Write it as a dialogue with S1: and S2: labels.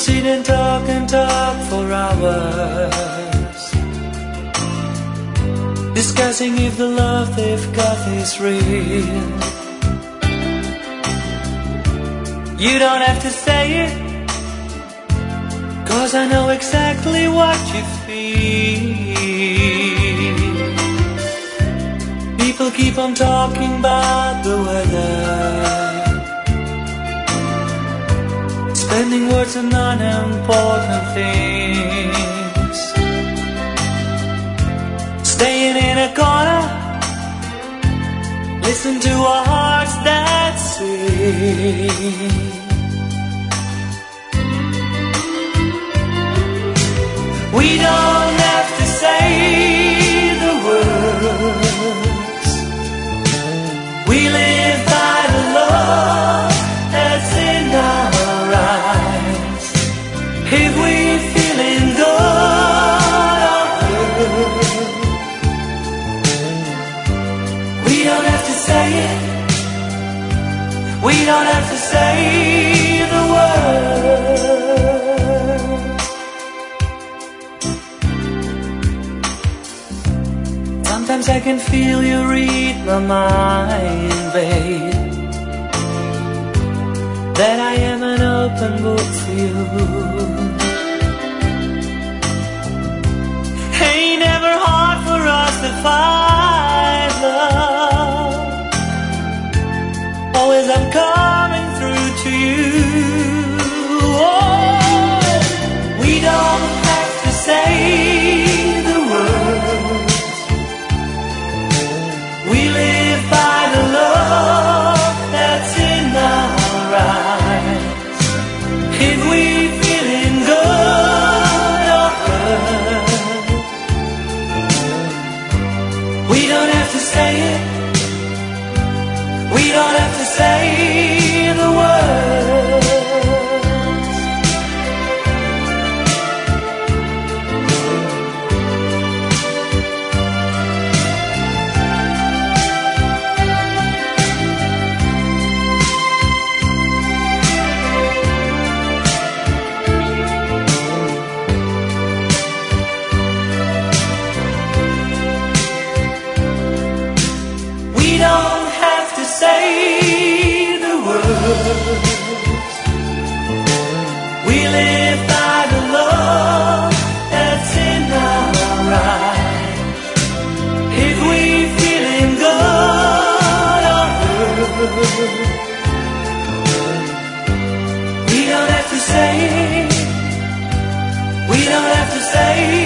S1: sit and talk for hours, discussing if the love they've got is real. You don't have to say it, 'cause I know exactly what you feel. People keep on talking about the weather, spending words on unimportant things, staying in a corner, listen to our hearts that sing. We don't have to say the words, we live by the love that's in our eyes. If we're feeling good or hurt, we don't have to say it, we don't have to say the words. Sometimes I can feel you read my mind, babe, that I am an open book for you. Ain't never hard for us to find love, always I'm coming through to you. Oh, we don't have to say the words, we live by the love that's in our eyes. If we're feeling good or hurt, we don't have to say it, we don't have to say the words. We don't have to say the words, we live by the love that's in our eyes. If we're feeling good or hurt, we don't have to say, we don't have to say